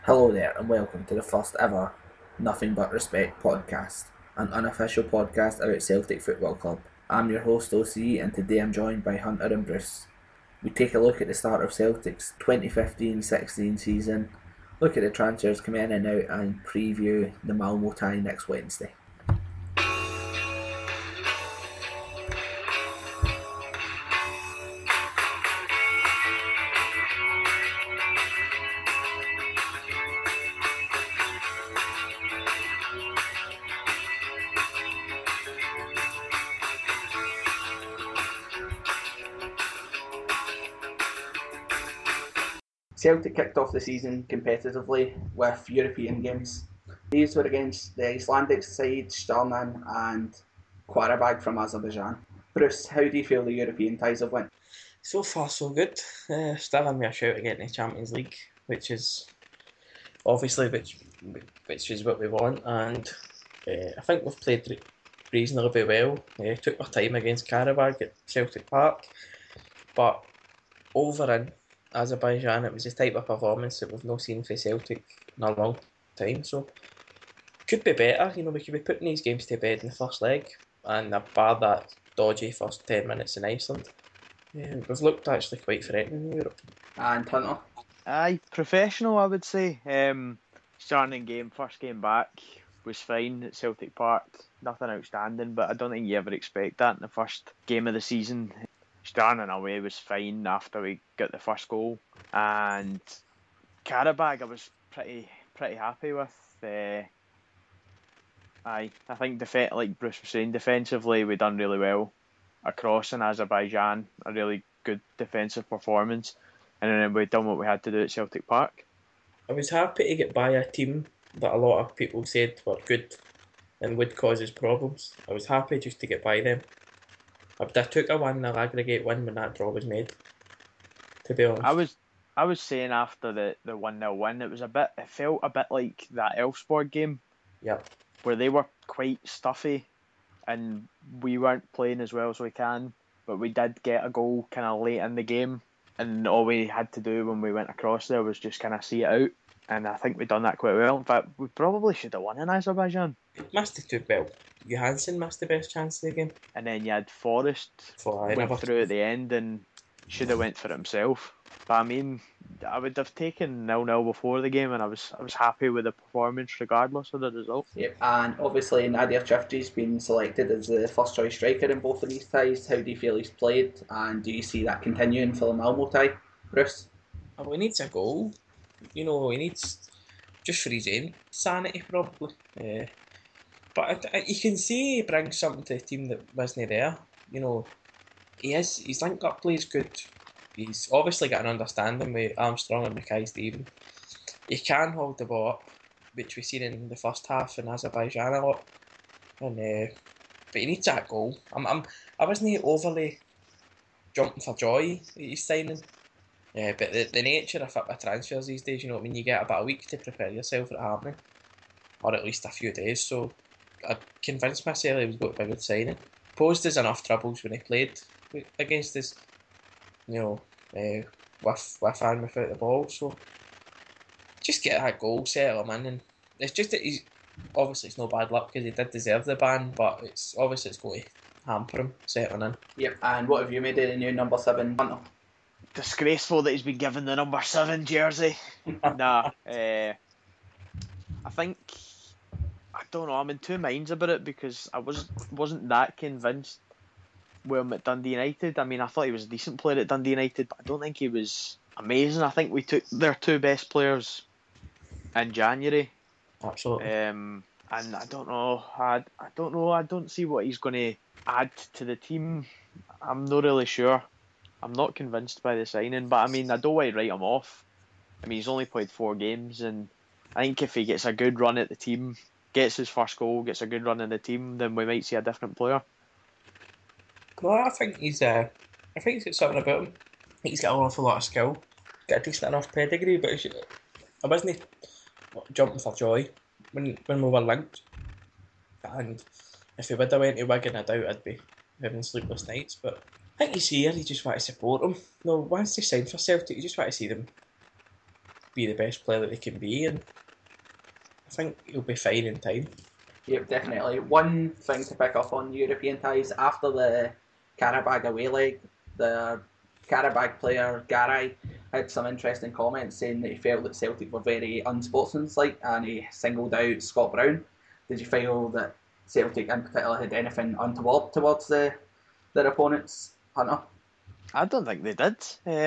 Hello there, and welcome to the first ever Nothing But Respect podcast, an unofficial podcast about Celtic Football Club. I'm your host OC, and today I'm joined by Hunter and Bruce. We take a look at the start of Celtic's 2015-16 season, look at the transfers coming in and out, and preview the Malmo tie next Wednesday. Celtic kicked off the season competitively with European games. These were against the Icelandic side Stjarnan and Qarabag from Azerbaijan. Bruce, how do you feel the European ties have went? So far, so good. Still having me a shout at getting the Champions League, which is obviously which is what we want, and I think we've played reasonably well. Took our time against Karabag at Celtic Park, but over in Azerbaijan, it was the type of performance that we've not seen for Celtic in a long time. So could be better. We could be putting these games to bed in the first leg, and bar that dodgy first 10 minutes in Iceland. We've looked actually quite threatening in Europe. And Hunter? Aye, professional, I would say. Starting game, first game back, was fine at Celtic Park. Nothing outstanding, but I don't think you ever expect that in the first game of the season. Starting away was fine after we got the first goal. And Karabag, I was pretty happy with. I think, like Bruce was saying, defensively we done really well. Across in Azerbaijan, a really good defensive performance. And then we done what we had to do at Celtic Park. I was happy to get by a team that a lot of people said were good and would cause us problems. I was happy just to get by them. I took a 1-0 aggregate win when that draw was made, to be honest. I was saying after the 1-0 win, it felt a bit like that Elfsborg game. Yep. Where they were quite stuffy and we weren't playing as well as we can, but we did get a goal kind of late in the game, and all we had to do when we went across there was just kind of see it out, and I think we done that quite well. In fact, we probably should have won in Azerbaijan. Missed the two well. Johansson missed the best chance of the game. And then you had Forrest went through at the end and should have went for it himself. But I mean, I would have taken 0-0 before the game, and I was happy with the performance regardless of the result. Yep, and obviously Nadir Chifty's been selected as the first choice striker in both of these ties. How do you feel he's played, and do you see that continuing for the Malmo tie, Bruce? Well, he needs a goal. He needs just for his own sanity probably. But you can see he brings something to the team that wasn't there. His link-up play is good. He's obviously got an understanding with Armstrong and Mackay-Steven. He can hold the ball up, which we've seen in the first half in Azerbaijan a lot. But he needs that goal. I wasn't overly jumping for joy at his signing. But the nature of transfers these days, you get about a week to prepare yourself for it happening, or at least a few days. So I convinced myself he was going to be a good signing. Posed us enough troubles when he played against us, with and without the ball. So just get that goal, settle him in, and it's just that he's obviously it's no bad luck because he did deserve the ban, but it's going to hamper him settling in. Yep, and what have you made of the new number 7 Hunter? Disgraceful that he's been given the number 7 jersey. I think I don't know. I'm in two minds about it because I wasn't that convinced with him at Dundee United. I mean, I thought he was a decent player at Dundee United, but I don't think he was amazing. I think we took their two best players in January. Absolutely. And I don't know. I don't know. I don't see what he's going to add to the team. I'm not really sure. I'm not convinced by the signing, but I mean, I don't want to write him off. I mean, he's only played 4 games, and I think if he gets a good run at the team, gets his first goal, gets a good run in the team, then we might see a different player. Well, I think he's got something about him. He's got an awful lot of skill, got a decent enough pedigree, but I wasn't jumping for joy when we were linked. And if he would have went to Wigan, I doubt I'd be having sleepless nights. But I think he's here. You just want to support him. No, once they sign for Celtic, you just want to see them be the best player that they can be, and I think he'll be fine in time. Yep, definitely. One thing to pick up on European ties, after the Karabag away leg, the Karabag player Garay had some interesting comments saying that he felt that Celtic were very unsportsmanlike and he singled out Scott Brown. Did you feel that Celtic in particular had anything untoward towards their opponents, Hunter? I don't think they did.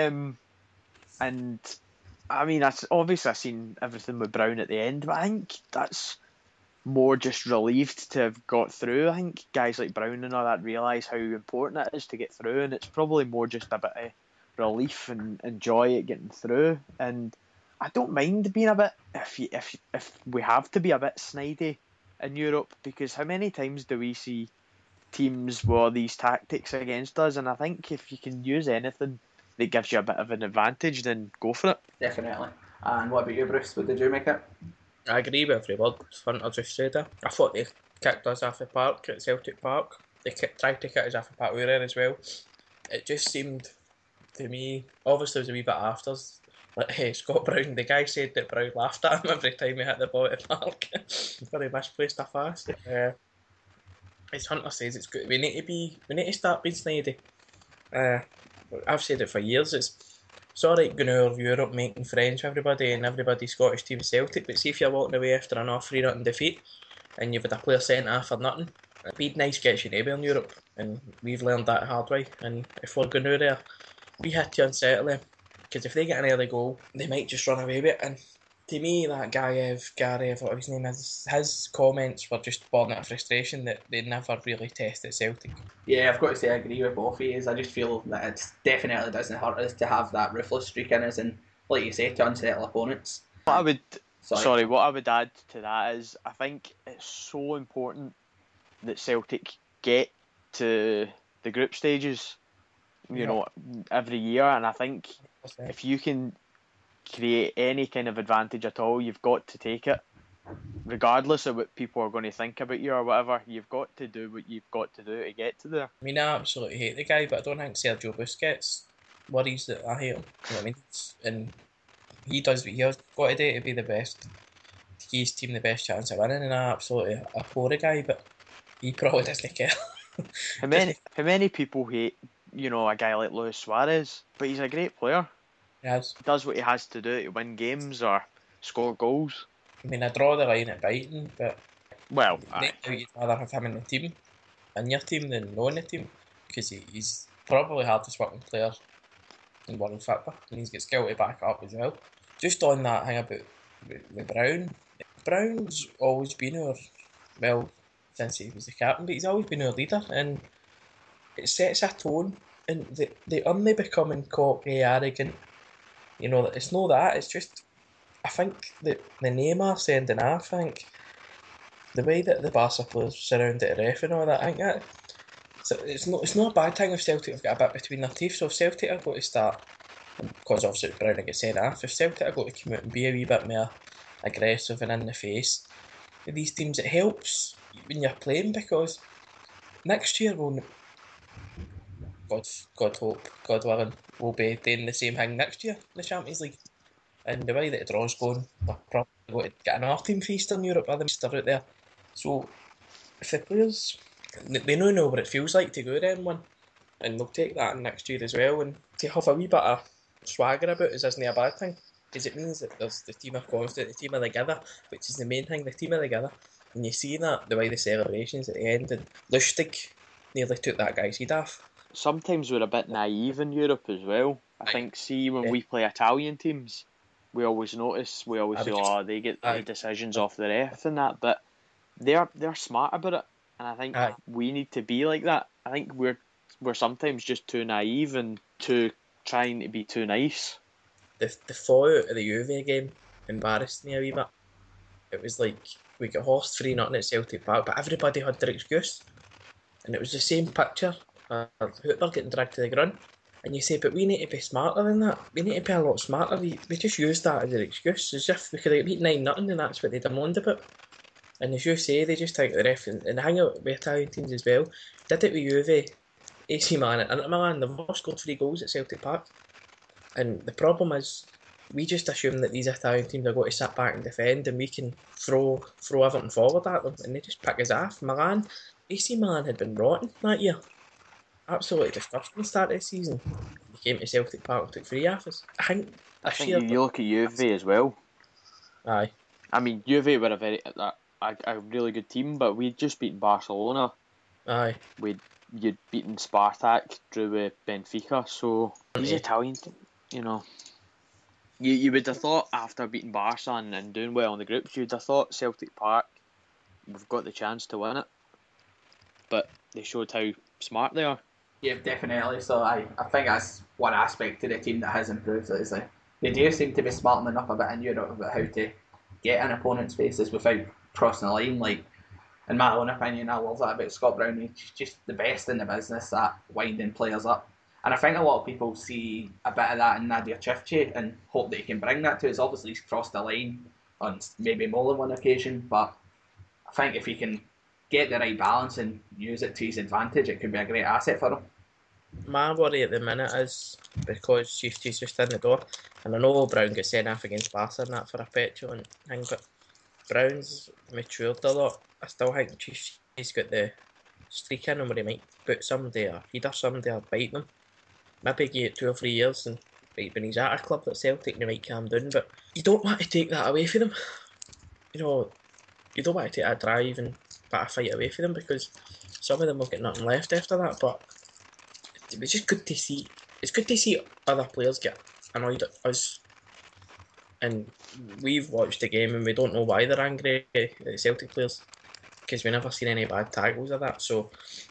And I mean, obviously I've seen everything with Brown at the end, but I think that's more just relieved to have got through. I think guys like Brown and all that realise how important it is to get through, and it's probably more just a bit of relief and joy at getting through. And I don't mind being a bit, if we have to be a bit snidey in Europe, because how many times do we see teams with these tactics against us? And I think if you can use anything that gives you a bit of an advantage, then go for it. Definitely. And what about you, Bruce? What did you make it? I agree with every word Hunter just said there. I thought they kicked us off the park at Celtic Park. They tried to kick us off the park we were in as well. It just seemed to me, obviously it was a wee bit after, like, hey, Scott Brown, the guy said that Brown laughed at him every time he hit the ball at the park. Very misplaced a fast. As Hunter says, it's good. We need to start being snidey. I've said it for years. It's alright going out of Europe making friends with everybody and everybody's Scottish team Celtic, but see if you're walking away after an 3-0 defeat and you've had a player sent off for nothing, being nice gets you nowhere in Europe, and we've learned that hard way. And if we're going out there, we have to unsettle them, because if they get an early goal, they might just run away with it. And to me, that Gary, whatever his name is, his comments were just born out of frustration that they never really tested Celtic. Yeah, I've got to say I agree with both of you. I just feel that it definitely doesn't hurt us to have that ruthless streak in us and, like you say, to unsettle opponents. What I would add to that is I think it's so important that Celtic get to the group stages, you know, every year, and I think if you can create any kind of advantage at all, you've got to take it, regardless of what people are going to think about you or whatever. You've got to do what you've got to do to get to there. I mean, I absolutely hate the guy, but I don't think Sergio Busquets worries that I hate him. You know what I mean? And he does what he's got to do to be the best, to give his team the best chance of winning, and I absolutely abhor the guy, but he probably doesn't care. How many people hate, you know, a guy like Luis Suarez, but he's a great player. Yes. He does what he has to do to win games or score goals. I mean, I draw the line at biting, but well, you'd rather have him in the team, in your team, than not in the team, because he's probably hardest working player in world football, and he's got skill to back up as well. Just on that thing about with Brown, Brown's always been our, well, since he was the captain, but he's always been our leader, and it sets a tone, and they only becoming cocky, arrogant. You know, it's not that, it's just, I think the Neymar sending off, I think the way that the Barca players surrounded the ref and all that, I think that, so it's not a bad thing if Celtic have got a bit between their teeth. So if Celtic are going to start, because obviously Brown will get sent off, if Celtic are going to come out and be a wee bit more aggressive and in the face with these teams, it helps when you're playing, because next year we'll, God hope, God willing, we'll be doing the same thing next year in the Champions League. And the way that the draw's going, they're probably going to get another team feast in Europe with them still out there. So if the players, they know what it feels like to go there and win, and they'll take that in next year as well. And to have a wee bit of swagger about it isn't a bad thing, because it means that there's the team are confident, the team are together, which is the main thing, the team are together. And you see that the way the celebrations at the end, and Lustig nearly took that guy's head off. Sometimes we're a bit naive in Europe as well. I think, see, when we play Italian teams, we always say, oh, they get the decisions off the ref and that, but they're smart about it, and I think we need to be like that. I think we're sometimes just too naive and too trying to be too nice. The fallout of the Juve game embarrassed me a wee bit. It was like we got horsed 3-0 at Celtic Park, but everybody had their excuse, and it was the same picture. Hooper getting dragged to the ground, and you say, but we need to be smarter than that. We need to be a lot smarter. We just used that as an excuse, as if we could have beat 9-0 and that's what they demanded about. And as you say, they just take the ref and hang out with Italian teams as well. Did it with Juve, AC Milan, and Inter Milan. They've all scored 3 goals at Celtic Park, and the problem is we just assume that these Italian teams are going to sit back and defend, and we can throw everything forward at them, and they just pick us off. Milan, AC Milan had been rotten that year, absolutely disgusting start of the season. They came to Celtic Park and took 3 off us. I think I this think year, you look at Juve as well. aye, I mean, Juve were a really good team, but we'd just beaten Barcelona. aye. You'd beaten Spartak, drew with Benfica. So these Yeah. Italian, you would have thought after beating Barca and doing well in the groups, you'd have thought Celtic Park, we've got the chance to win it. But they showed how smart they are. Yeah, definitely. So I think that's one aspect to the team that has improved. Is like they do seem to be smartening up a bit in Europe about how to get in opponents' faces without crossing the line. Like, in my own opinion, I love that about Scott Brown. He's just the best in the business at winding players up. And I think a lot of people see a bit of that in Nadir Chifchi and hope that he can bring that to us. Obviously, he's crossed the line on maybe more than one occasion, but I think if he can get the right balance and use it to his advantage, it could be a great asset for him. My worry at the minute is because Chiefs just in the door, and I know Brown got sent off against Barca and that for a petulant thing, but Brown's matured a lot. I still think Chiefs got the streak in him where he might put somebody or header somebody or bite them. Maybe give it 2 or 3 years and right when he's at a club like Celtic, they might calm down, but you don't want to take that away from them. You know, you don't want to take that drive and bit a fight away from them because some of them will get nothing left after that, but it's just good to see. It's good to see other players get annoyed at us, and we've watched the game and we don't know why they're angry at the Celtic players because we never seen any bad tackles or that. So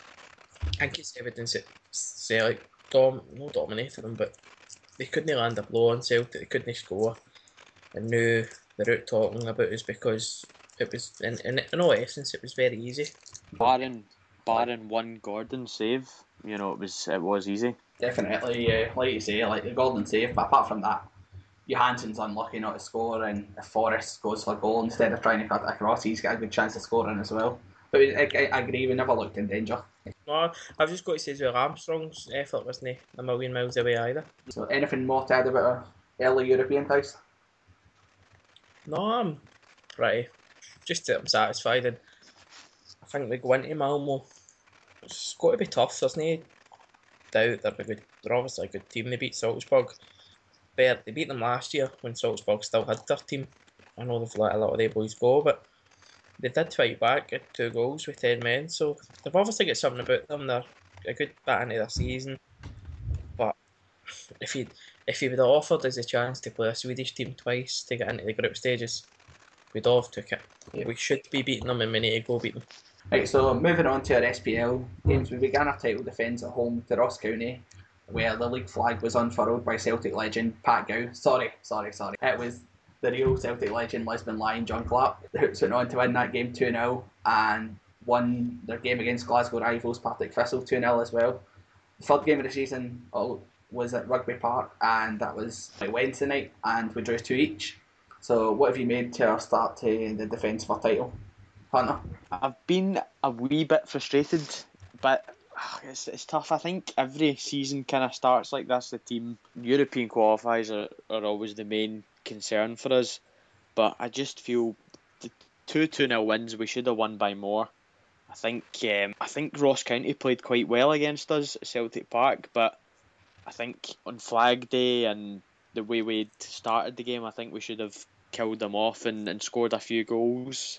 I think it's evidence that Celtic not dominated them, but they couldn't land a blow on Celtic. They couldn't score, and now they're out talking about us because it was in all essence it was very easy. Barring one Gordon save, it was easy. Definitely, yeah. Like you say, like the golden save, but apart from that, Johansson's unlucky not to score, and if Forrest goes for a goal instead of trying to cut it across, he's got a good chance of scoring as well. But I agree, we never looked in danger. No, I've just got to say as well, Armstrong's effort wasn't a million miles away either. So anything more to add about our early European ties? No, I'm pretty. Just that I'm satisfied, and I think we go into Malmo. It's got to be tough. There's no doubt they're obviously a good team. They beat Salzburg. They beat them last year when Salzburg still had their team. I know they've let a lot of their boys go, but they did fight back at 2 goals with 10 men. So they've obviously got something about them. They're a good bit into their season. But if you would have offered us a chance to play a Swedish team twice to get into the group stages, we'd all have took it. Yeah. We should be beating them and we need to go beat them. Right, so moving on to our SPL games, we began our title defence at home to Ross County, where the league flag was unfurled by Celtic legend Pat Gow. Sorry. It was the real Celtic legend Lisbon Lion John Clark. The Hoops went on to win that game 2-0 and won their game against Glasgow rivals Partick Thistle 2-0 as well. The third game of the season was at Rugby Park, and that was Wednesday night, and we drew 2 each. So what have you made to our start to the defence for title, Hunter? I've been a wee bit frustrated, but it's tough. I think every season kind of starts like this. The team European qualifiers are always the main concern for us, but I just feel the 2-0 wins, we should have won by more. I think Ross County played quite well against us at Celtic Park, but I think on Flag Day and the way we started the game, I think we should have killed them off and scored a few goals.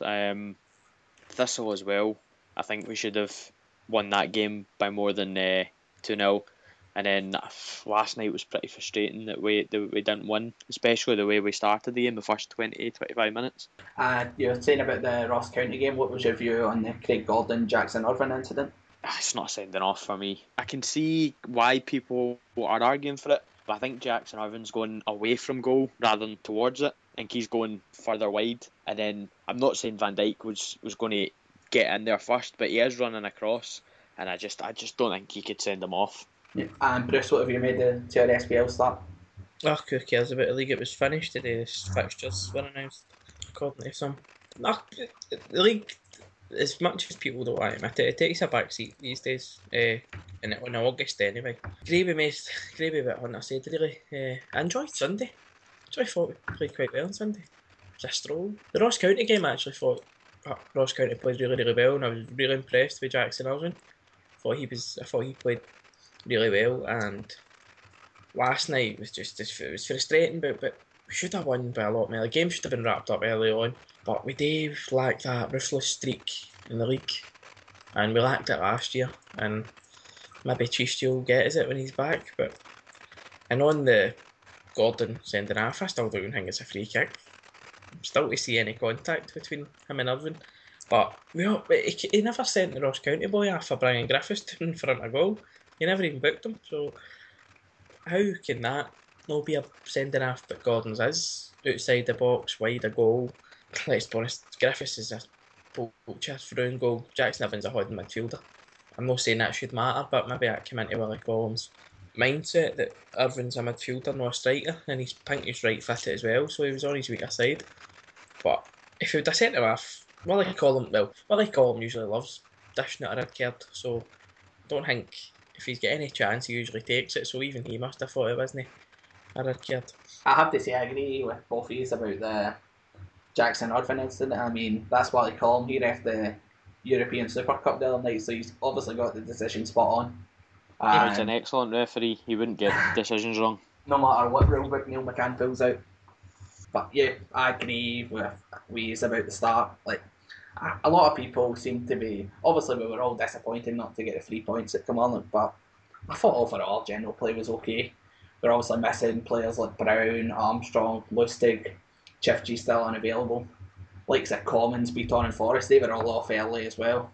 Thistle as well. I think we should have won that game by more than 2-0. And then last night was pretty frustrating that we didn't win, especially the way we started the game, the first 20-25 minutes. You were saying about the Ross County game. What was your view on the Craig Gordon, Jackson Irvine incident? It's not sending off for me. I can see why people are arguing for it, but I think Jackson Irvine's going away from goal rather than towards it. I think he's going further wide. And then I'm not saying Van Dijk was going to get in there first, but he is running across, and I just don't think he could send him off. Yeah. And Bruce, what have you made to our SPL start? Oh, who cares about the league? It was finished today. The fixtures were announced according to some. The league, as much as people don't want to admit it takes a back seat these days, in August anyway. Gravy bit Hunter said, really. I enjoyed Sunday. I thought we played quite well on Sunday. It was a stroll. The Ross County game, I actually thought Ross County played really, really well, and I was really impressed with Jackson Irvine. I thought he played really well, and last night was it was frustrating, but we should have won by a lot more. The game should have been wrapped up early on, but we do lack that ruthless streak in the league, and we lacked it last year, and maybe Chiste will get us it when he's back. And on the Gordon sending off, I still don't think it's a free kick. I'm still to see any contact between him and Irvine. But he never sent the Ross County boy off for bringing Griffiths in front of goal. He never even booked him. So how can that not be a sending off but Gordon's is? Outside the box, wide a goal. Let's be honest, Griffiths is a poacher through and goal. Jackson Irvine's a holding midfielder. I'm not saying that should matter, but maybe that came into Willie Collins' mindset that Irvine's a midfielder, not a striker, and he's Pinky's right footed as well, so he was on his weaker side. But if he would have sent him off, Willie Collins usually loves dishing out a red card, so I don't think if he's got any chance he usually takes it, so even he must have thought it wasn't a red card. I have to say I agree with both of you about the Jackson Irvine incident. I mean, that's what I call him. He ref the European Super Cup the other night, so he's obviously got the decision spot on. He's an excellent referee. He wouldn't get decisions wrong. No matter what rule book Neil McCann pulls out. But yeah, I agree with Wees about the start. Like, a lot of people seem to be... Obviously, we were all disappointed not to get the 3 points at Kilmarnock, but I thought overall general play was okay. We're obviously missing players like Brown, Armstrong, Lustig, Chifchi still unavailable. Like the Commons, Beaton and Forrest, they were all off early as well.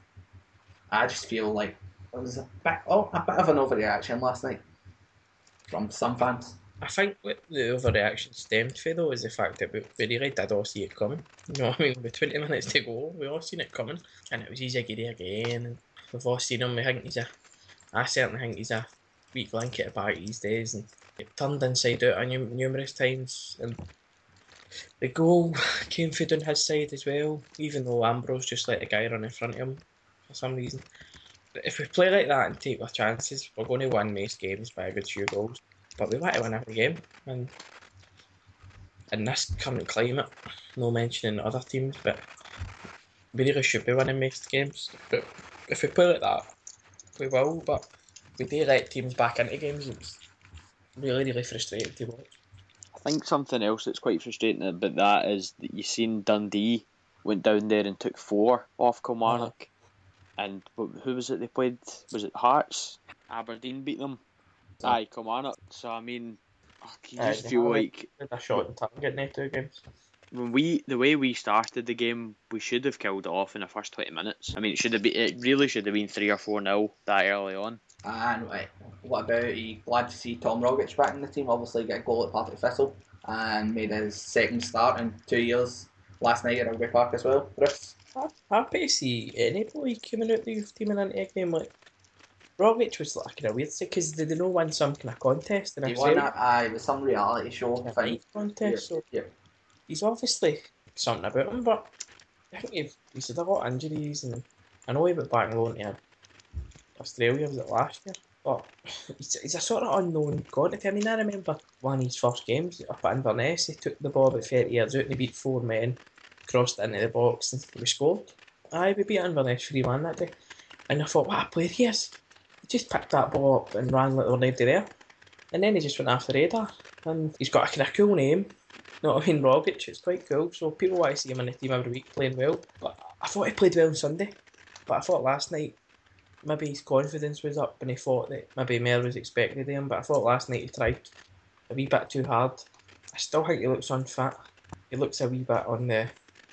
I just feel like it was a bit of an overreaction last night from some fans. I think what the overreaction stemmed from though is the fact that we really did all see it coming. You know what I mean? With 20 minutes to go, we all seen it coming, and it was easy to get again. And we've all seen him. I certainly think he's a weak link at the back these days, and it turned inside out numerous times. And the goal came through down his side as well, even though Ambrose just let a guy run in front of him for some reason. But if we play like that and take our chances, we're going to win most games by a good few goals. But we want to win every game, and in this current climate, no mentioning other teams, but we really should be winning most games. But if we play like that, we will. But we do let teams back into games. It's really, really frustrating to watch. I think something else that's quite frustrating about that is that you've seen Dundee went down there and took 4 off Kilmarnock. And who was it they played? Was it Hearts? Aberdeen beat them. Aye, Kilmarnock. So I mean, you just feel like a shot in target in the 2 games. The way we started the game, we should have killed it off in the first 20 minutes. I mean, it really should have been 3 or 4-0 that early on. And what about, are you glad to see Tom Rogic back in the team? Obviously got a goal at Partick Thistle and made his second start in 2 years last night at Rugby Park as well. Bruce? Happy to see anybody coming out the youth team and into a game like Rogic was like kind of weird because they didn't win some kind of contest. He won it with some reality show thing. Contest, so he's obviously something about him, but I think he's had a lot of injuries, and I know he went back and loan to Australia, was it last year? But he's a sort of unknown quantity. I mean, I remember one of his first games up at Inverness, he took the ball about 30 yards out and he beat 4 men, crossed it into the box and we scored. We beat Inverness 3-1 that day. And I thought, what a player he is. He just picked that ball up and ran like there was nobody there. And then he just went after radar. And he's got a kind of cool name. You know what I mean? Rogic, it's quite cool. So people want to see him in the team every week playing well. But I thought he played well on Sunday. But I thought last night, maybe his confidence was up and he thought that maybe more was expected of him. But I thought last night he tried a wee bit too hard. I still think he looks unfit. He looks a wee bit on the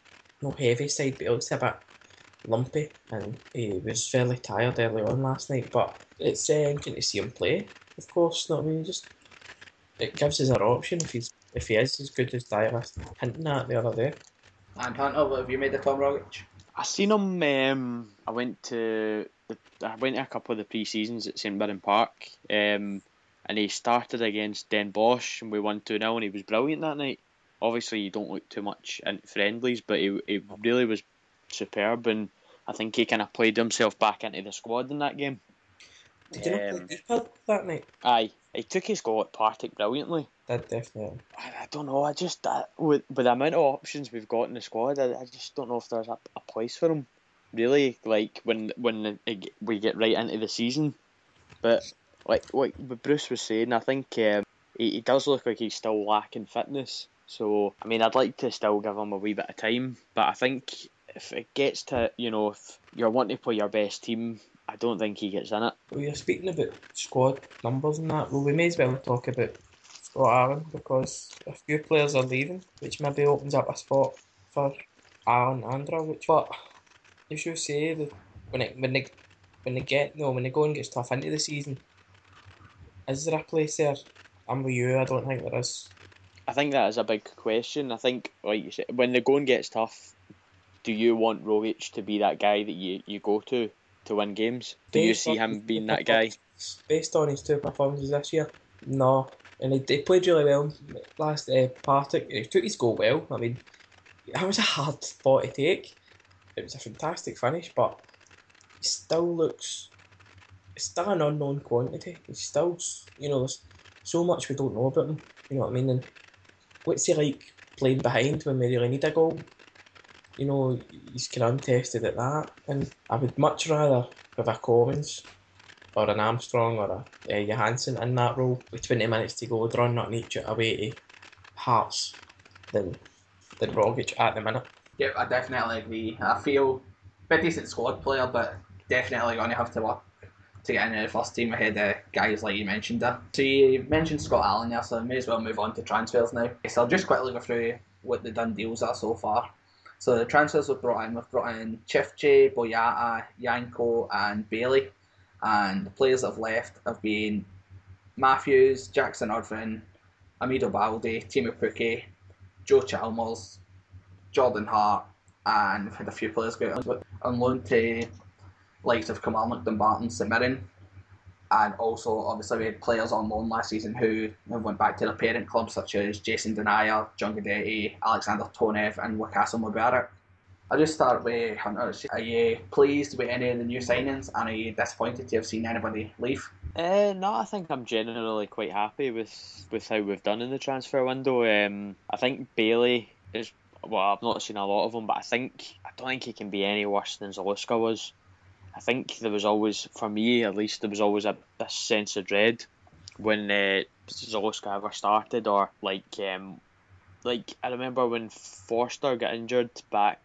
not heavy side, but he looks a bit lumpy, and he was fairly tired early on last night. But it's interesting to see him play, of course. Not I mean, just it gives us an option if he is as good as Dyer was hinting at the other day. And Hunter, what have you made of Tom Rogic? I seen him. I went to a couple of the pre-seasons at St Mirren Park, and he started against Den Bosch, and we won 2-0, and he was brilliant that night. Obviously, you don't look too much in friendlies, but he really was superb, and I think he kind of played himself back into the squad in that game. Did you not play keeper that night? Aye, he took his goal at Partick brilliantly. Did definitely. I don't know. I just with the amount of options we've got in the squad, I just don't know if there's a place for him. Really, like when we get right into the season. But like what Bruce was saying, I think he does look like he's still lacking fitness. So I mean, I'd like to still give him a wee bit of time. But I think if it gets to if you're wanting to play your best team, I don't think he gets in it. Well, you're speaking about squad numbers and that. Well, we may as well talk about Scott Allen because a few players are leaving, which maybe opens up a spot for Allen and Dragic. But you should say that when they go and get tough into the season, is there a place there? I'm with you. I don't think there is. I think that is a big question. I think, like you said, when the going gets tough, do you want Rogic to be that guy that you go to win games? Do you see him being that guy? Based on his two performances this year, no. And he played really well last Partick. He took his goal well. I mean, that was a hard ball to take. It was a fantastic finish, but he still looks. It's still an unknown quantity. He's still, there's so much we don't know about him. You know what I mean? And what's he like playing behind when we really need a goal? He's kind of untested at that. And I would much rather have a Collins or an Armstrong or a Johansson in that role with 20 minutes to go, drawn not each away to Hearts than Rogic at the minute. Yep, I definitely agree. I feel a bit decent squad player, but definitely going to have to work to get into the first team ahead of guys like you mentioned there. So you mentioned Scott Allen there, so I may as well move on to transfers now. So I'll just quickly go through what the done deals are so far. So the transfers we've brought in Chifche, Boyata, Yanko and Bailey. And the players that have left have been Matthews, Jackson Irvin, Amido Balde, Timo Pukki, Joe Chalmers, Jordan Hart, and we've had a few players go on loan to likes of Kilmarnock, Dumbarton, St Mirren, and also obviously we had players on loan last season who went back to their parent clubs such as Jason Denayer, John Guidetti, Alexander Tonev and Wakaso Mubarak. I'll just start with Hunter. Are you pleased with any of the new signings and are you disappointed to have seen anybody leave? No, I think I'm generally quite happy with how we've done in the transfer window. I think Bailey is, well, I've not seen a lot of him, but I don't think he can be any worse than Zaluska was. I think there was always, for me at least, there was always this sense of dread when Zaluska ever started, or like I remember when Forster got injured back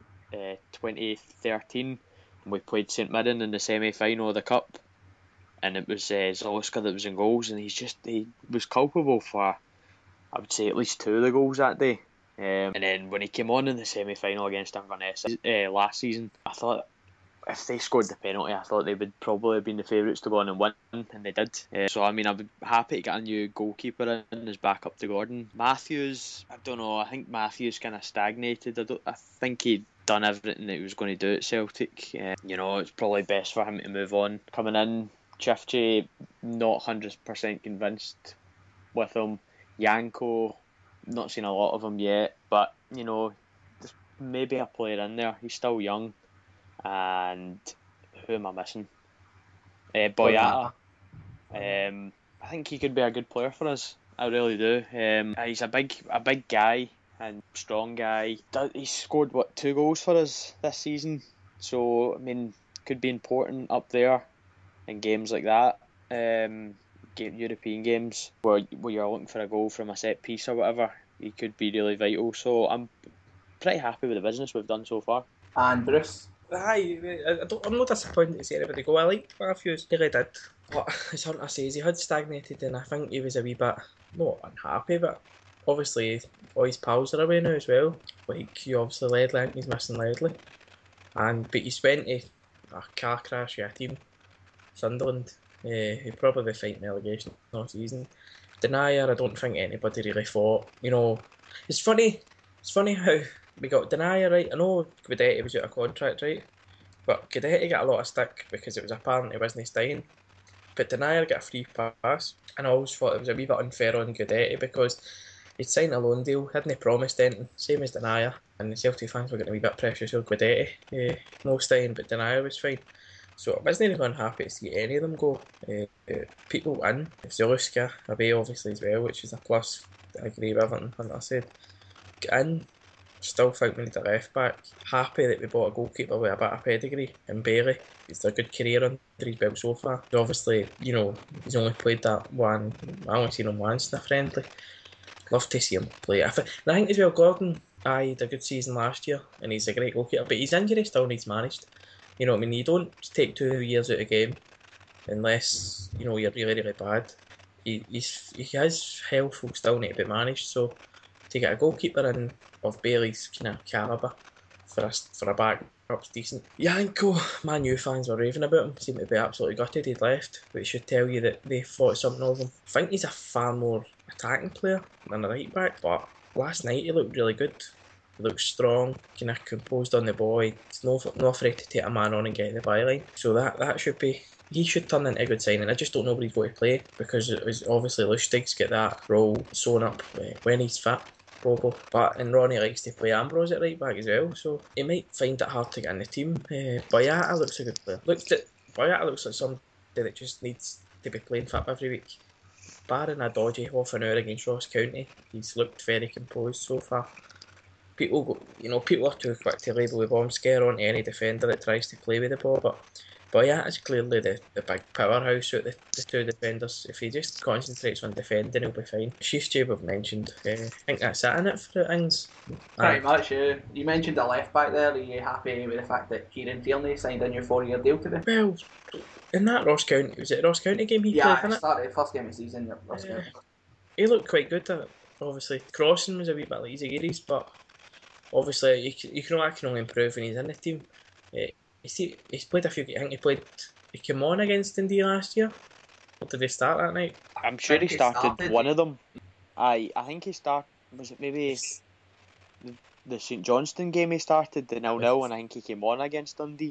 2013, and we played St Mirren in the semi-final of the cup, and it was Zaluska that was in goals, and he was culpable for, I would say, at least two of the goals that day. And then when he came on in the semi-final against Inverness last season, I thought if they scored the penalty, I thought they would probably have been the favourites to go on and win, and they did. So I mean, I'd be happy to get a new goalkeeper in as backup to Gordon. Matthews, I don't know. I think Matthews kind of stagnated. I think he'd done everything that he was going to do at Celtic. It's probably best for him to move on. Coming in, Chifche, not 100% convinced with him. Yanko, not seen a lot of him yet, but there's maybe a player in there. He's still young. And who am I missing? Boyata. I think he could be a good player for us. I really do. He's a big guy and strong guy. He scored 2 goals for us this season. So I mean, could be important up there in games like that. European games where you're looking for a goal from a set piece or whatever. He could be really vital. So I'm pretty happy with the business we've done so far. And Bruce? I'm not disappointed to see anybody go. I liked Matthews, really did. But as Hunter says, he had stagnated, and I think he was a wee bit not unhappy, but obviously all his pals are away now as well. Like he obviously Ledley, he's missing Ledley, but he's went to a car crash with a team, Sunderland. He'll probably be fighting relegation all season. Denayer, I don't think anybody really thought. It's funny how we got Denayer, right? I know Guidetti was out of contract, right? But Guidetti got a lot of stick because it was apparent he wasn't staying. But Denayer got a free pass, and I always thought it was a wee bit unfair on Guidetti because he'd signed a loan deal, hadn't promised anything, same as Denayer, and the Celtic fans were getting a wee bit precious on Guidetti. No staying, but Denayer was fine. So I wasn't even unhappy to see any of them go. People in, Zaluska away obviously as well, which is a plus. I agree with everything Hunter said. In, still think we need a left back. Happy that we bought a goalkeeper with a bit of pedigree in Bailey. He's a good career under his belt so far. Obviously, he's only played that one. I only seen him once in a friendly. Love to see him play. And I think as well, Gordon, he had a good season last year and he's a great goalkeeper, but his injury still needs managed. You know what I mean? You don't take 2 years out of game unless you're really, really bad. His health will still need to be managed. So to get a goalkeeper in of Bailey's kind of calibre for a backup's decent. Yanko, Man U fans were raving about him, seemed to be absolutely gutted he'd left, which should tell you that they thought something of him. I think he's a far more attacking player than a right back, but last night he looked really good. He looked strong, kind of composed on the ball. He's not afraid to take a man on and get in the byline. So that should be. He should turn into a good signing. I just don't know where he's going to play because it was obviously Lustig's get that role sewn up when he's fit. And Ronnie likes to play Ambrose at right back as well, so he might find it hard to get in the team. Boyata looks a good player. Boyata looks like somebody that just needs to be playing fit every week. Barring a dodgy half an hour against Ross County, he's looked very composed so far. People are too quick to label the bomb scare on any defender that tries to play with the ball, but Boyata's clearly the big powerhouse out the two defenders. If he just concentrates on defending, he'll be fine. Shifty we've mentioned. I think that's it in it for Ings. Pretty much. You mentioned a left back there. Are you happy with the fact that Kieran Tierney signed a new 4-year deal today? Well, in that Ross County game he played? Yeah, started first game of the season. Ross County. He looked quite good at it. Obviously, crossing was a wee bit lazy Gary's, but obviously you can only improve when he's in the team. He's played a few. I think he came on against Dundee last year. Or did he start that night? I'm sure he started one of them. I think he started. Was it maybe the St Johnstone game? He started the 0-0, and I think he came on against Dundee.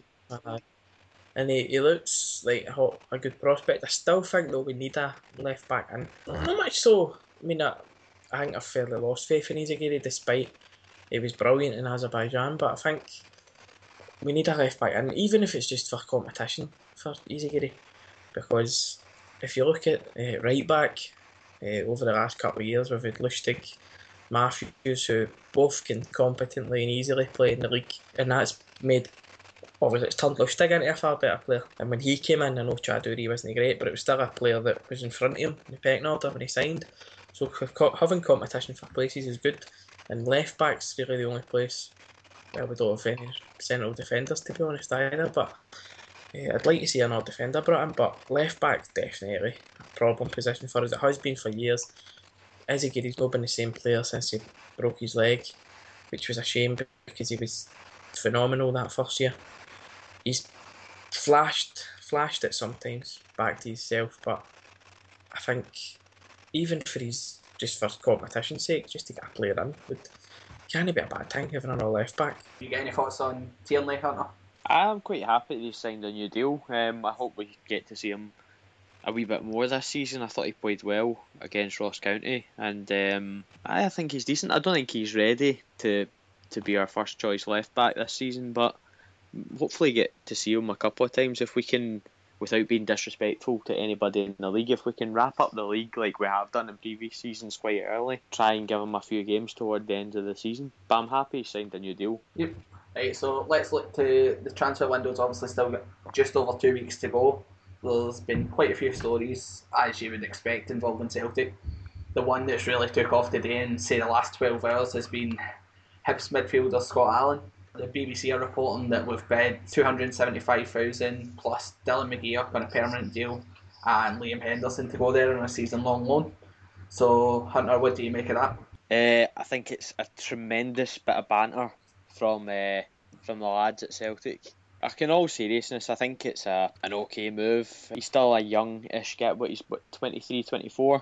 And he looks like a good prospect. I still think though we need a left back, and not much so. I mean, I think I've fairly lost faith in Izagiri, despite he was brilliant in Azerbaijan. But I think we need a left back, and even if it's just for competition for Izagiri, because if you look at right back over the last couple of years, we've had Lustig, Matthews, who both can competently and easily play in the league, and that's made. Obviously, it's turned Lustig into a far better player. And when he came in, I know Chaudhuri wasn't great, but it was still a player that was in front of him in the pecking order when he signed. So having competition for places is good. And left back's really the only place where we don't have any central defenders, to be honest, either. But I'd like to see another defender brought in, but left back's definitely a problem position for us. It has been for years. Izagiri's not been the same player since he broke his leg, which was a shame because he was phenomenal that first year. He's flashed it sometimes back to himself, but I think even for competition's sake, just to get a player in can't be a bad thing having another left back. You get any thoughts on Tierney, Hunter? I'm quite happy that he signed a new deal. I hope we get to see him a wee bit more this season. I thought he played well against Ross County, and I think he's decent. I don't think he's ready to be our first choice left back this season, but hopefully get to see him a couple of times if we can, without being disrespectful to anybody in the league. If we can wrap up the league like we have done in previous seasons quite early, try and give him a few games toward the end of the season. But I'm happy he signed a new deal. Yep. Right, so let's look to the transfer window's obviously still got just over 2 weeks to go. There's been quite a few stories, as you would expect, involving Celtic. The one that's really took off today in, say, the last 12 hours has been Hibs midfielder Scott Allen. The BBC are reporting that we've bid $275,000 plus Dylan McGee up on a permanent deal and Liam Henderson to go there on a season-long loan. So, Hunter, what do you make of that? I think it's a tremendous bit of banter from the lads at Celtic. In all seriousness, I think it's an okay move. He's still a young-ish guy, but he's 23, 24.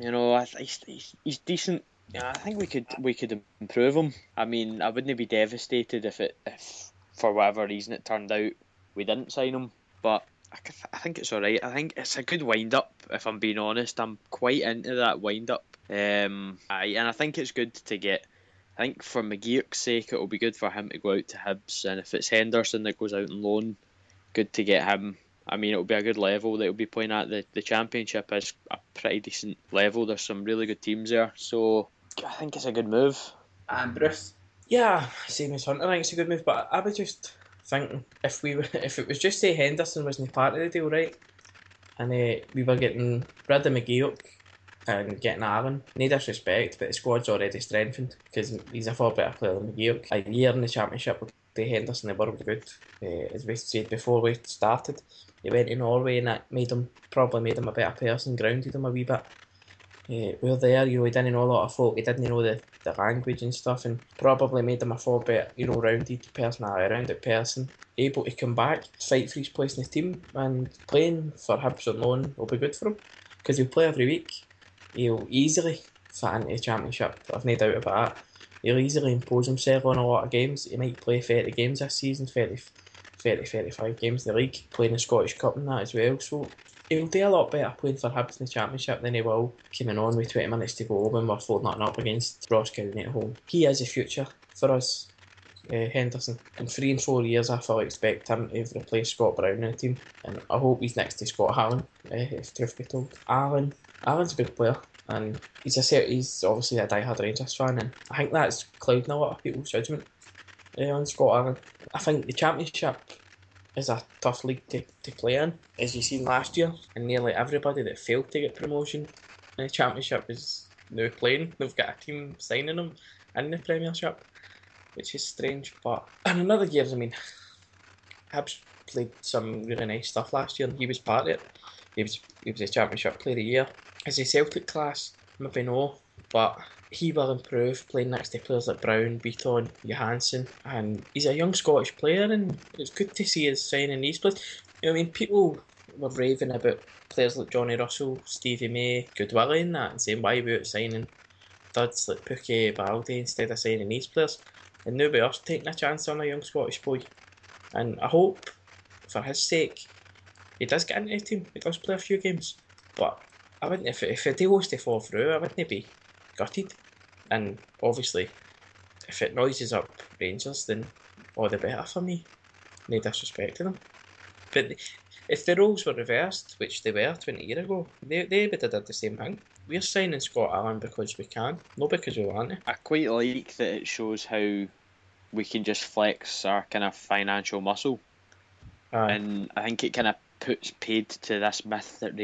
He's decent. Yeah, I think we could improve him. I mean, I wouldn't be devastated if for whatever reason it turned out we didn't sign him. But I think it's alright. I think it's a good wind up. If I'm being honest, I'm quite into that wind up. And I think it's good to get. I think for McGeouch's sake, it'll be good for him to go out to Hibs, and if it's Henderson that goes out on loan, good to get him. I mean, it'll be a good level that he'll be playing at. The Championship is a pretty decent level. There's some really good teams there, so I think it's a good move. And Bruce? Yeah, same as Hunter. I think it's a good move, but I was just thinking if it was just say Henderson wasn't part of the deal, right? And we were getting rid of McGeoch and getting Allen. No disrespect, but the squad's already strengthened because he's a far better player than McGeoch. A year in the Championship with Henderson, they were good. As we said before we started, he went to Norway and that probably made him a better person, grounded him a wee bit. We're there, he didn't know a lot of folk, he didn't know the language and stuff, and probably made him a far better, rounded personality, rounded person, able to come back, fight for his place in the team, and playing for Hibs on loan will be good for him, because he'll play every week. He'll easily fit into the Championship, I've no doubt about that. He'll easily impose himself on a lot of games. He might play 30 games this season, 35 games in the league, playing the Scottish Cup and that as well, so he'll do a lot better playing for Hibs in the Championship than he will coming on with 20 minutes to go when we're 4-0 up against Ross County at home. He is the future for us, Henderson. In 3 and 4 years, I fully expect him to replace Scott Brown in the team, and I hope he's next to Scott Allen, if truth be told. Allen's a good player, and he's obviously a die-hard Rangers fan, and I think that's clouding a lot of people's judgment on Scott Allen. I think the Championship is a tough league to play in. As you seen last year, and nearly everybody that failed to get promotion in the Championship is now playing. They've got a team signing them in the Premiership, which is strange. But in another years, I mean, Hibs played some really nice stuff last year, and he was part of it. He was a Championship Player of the Year. As a Celtic class, maybe no, but he will improve playing next to players like Brown, Beaton, Johansson, and he's a young Scottish player, and it's good to see us signing these players. People were raving about players like Johnny Russell, Stevie May, Goodwillie and that, and saying why we were signing duds like Pukki, Baldi instead of signing these players. And now we're taking a chance on a young Scottish boy, and I hope for his sake he does get into the team, he does play a few games, but I wouldn't, if the deal was to fall through, I wouldn't be gutted. And obviously, if it noises up Rangers, then all the better for me. No disrespect to them. But if the roles were reversed, which they were 20 years ago, they would have did the same thing. We're signing Scott Allen because we can, not because we want to. I quite like that it shows how we can just flex our kind of financial muscle. And I think it kind of puts paid to this myth that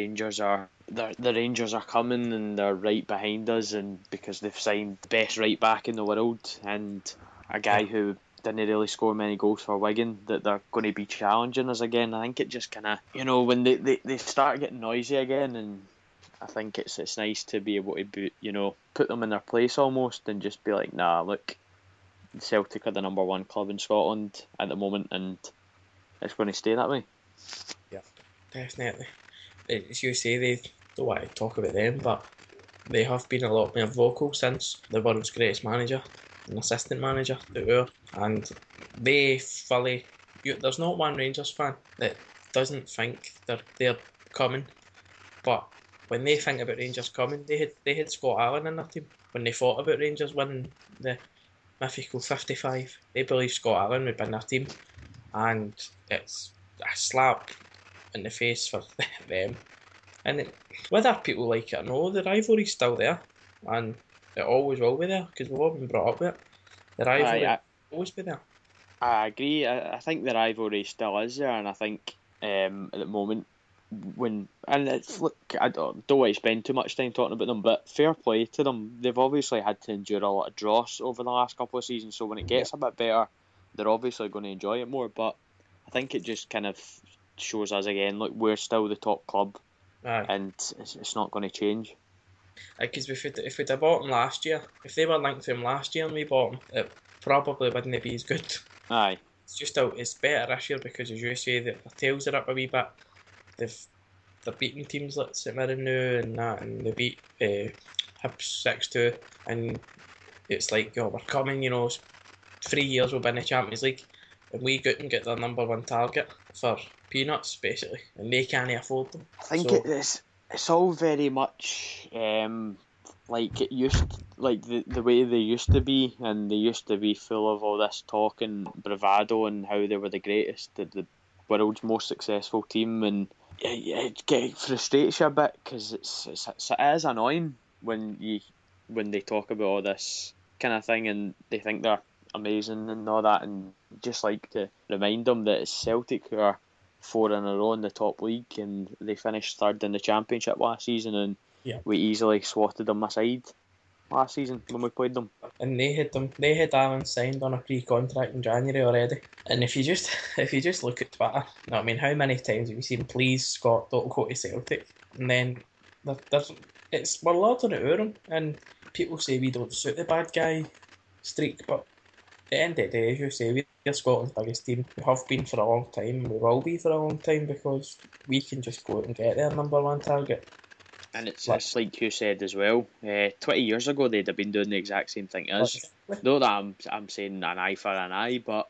the Rangers are coming and they're right behind us, and because they've signed the best right back in the world and a guy who didn't really score many goals for Wigan, that they're going to be challenging us again. I think it just kind of, when they start getting noisy again, and I think it's nice to be able to put them in their place almost, and just be like, nah, look, Celtic are the number one club in Scotland at the moment, and it's going to stay that way. Yeah, definitely. As you say, they don't want to talk about them, but they have been a lot more vocal since the world's greatest manager and assistant manager that were, and they fully. There's not one Rangers fan that doesn't think they're coming, but when they think about Rangers coming, they had Scott Allen in their team. When they thought about Rangers winning the mythical 55, they believed Scott Allen would be in their team, and it's a slap in the face for them. And whether people like it or no, the rivalry's still there, and it always will be there, because we've all been brought up with it. The rivalry will always be there. I agree. I think the rivalry still is there, and I think at the moment, I don't want to spend too much time talking about them, but fair play to them. They've obviously had to endure a lot of dross over the last couple of seasons, so when it gets a bit better, they're obviously going to enjoy it more. But I think it just kind of shows us again, look, we're still the top club, and it's not going to change. Because if we'd have bought them last year, if they were linked to them last year and we bought them, it probably wouldn't be as good. Aye. It's better this year because, as you say, their tails are up a wee bit. They're beating teams like St Mirren now and that, and they beat Hibs 6-2, and it's like, we're coming, 3 years we'll be in the Champions League, and we couldn't get their number one target for peanuts, basically, and they can't afford them. I think it's all very much like it the way they used to be, and they used to be full of all this talk and bravado and how they were the greatest, the world's most successful team, and it frustrates you a bit because it is annoying when they talk about all this kind of thing and they think they're amazing and all that, and just like to remind them that it's Celtic who are 4 in a row in the top league, and they finished third in the Championship last season, and we easily swatted them aside last season when we played them. And they had Alan signed on a pre-contract in January already. And if you just look at Twitter, I mean, how many times have you seen, please Scott, don't go to Celtic? And then we're lording it over them, and people say we don't suit the bad guy streak, but at the end of the day, as you say, we're Scotland's biggest team. We have been for a long time, we will be for a long time, because we can just go out and get their number one target. And it's like you said as well, 20 years ago they'd have been doing the exact same thing as. Not that I'm saying an eye for an eye, but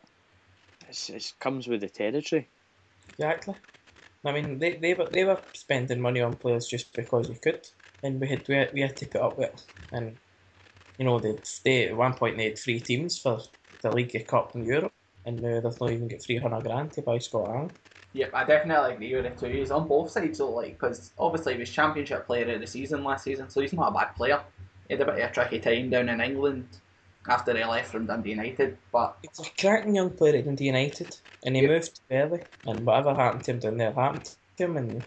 it comes with the territory. Exactly. I mean, they were spending money on players just because you could, and we had to put up with it. And you know, they at one point they had 3 teams for the League Cup in Europe, and now they've not even got $300,000 to buy Scott Allan. Yep, I definitely agree with it too. He's on both sides, so because obviously he was Championship Player of the Season last season, so he's not a bad player. He had a bit of a tricky time down in England after he left from Dundee United, but he's a cracking young player at Dundee United, and he moved early, and whatever happened to him down there happened to him, and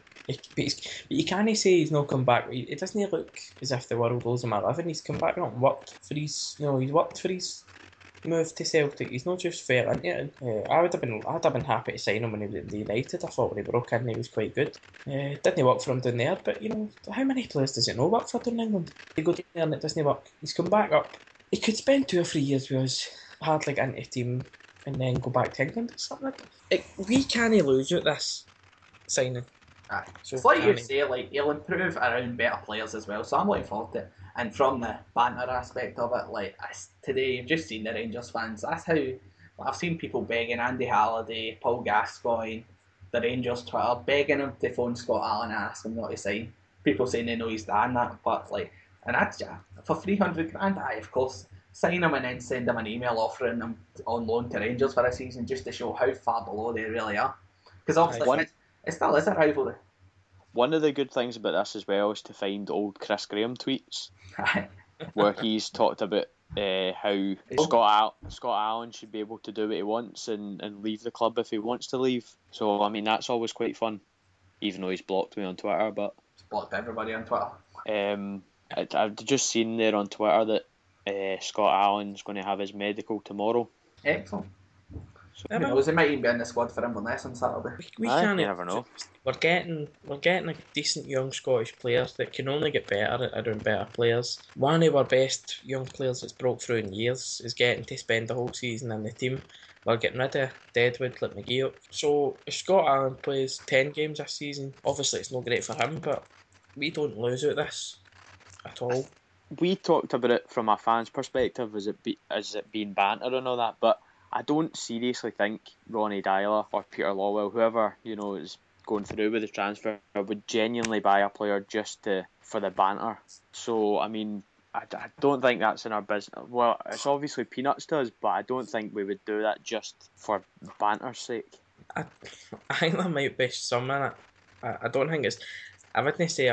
you can't say he's not come back. It doesn't look as if the world owes him a living. He's come back and worked for his, he's worked for his move to Celtic. He's not just fell into it. I'd have been happy to sign him when he was at United. I thought when he broke in he was quite good. Didn't work for him down there, but how many players does it not work for down in England? They go down there and it doesn't work. He's come back up. He could spend 2 or 3 years with us, hardly get into a team, and then go back to England or something like that. We can't lose at this signing. Aye. So it's like you say, he'll improve around better players as well, so I'm looking forward to it. And from the banter aspect of it, today you've just seen the Rangers fans. That's how I've seen people begging Andy Halliday, Paul Gascoigne, the Rangers Twitter, begging him to phone Scott Allan and ask him not to sign. People saying they know he's done that, but and that's for $300,000. Aye, of course, sign him and then send him an email offering him on loan to Rangers for a season just to show how far below they really are. Because obviously it still is a rivalry. One of the good things about this as well is to find old Chris Graham tweets where he's talked about how Scott Allan should be able to do what he wants and leave the club if he wants to leave. So I mean that's always quite fun, even though he's blocked me on Twitter. But he's blocked everybody on Twitter. I've just seen there on Twitter that Scott Allan's going to have his medical tomorrow. Excellent. So, who knows, he might even be in the squad for Inverness on Saturday. We can't. You never know. We're getting a decent young Scottish players that can only get better at doing better players. One of our best young players that's broke through in years is getting to spend the whole season in the team. We're getting rid of Deadwood, like McGee. So if Scott Allan plays 10 games this season, obviously it's not great for him, but we don't lose out this at all. We talked about it from a fan's perspective as it being banter and all that, but I don't seriously think Ronnie Dyler or Peter Lawwell, whoever is going through with the transfer, would genuinely buy a player just for the banter. So I mean, I don't think that's in our business. Well, it's obviously peanuts to us, but I don't think we would do that just for banter's sake. I think there might be some in it. I don't think it's. I wouldn't say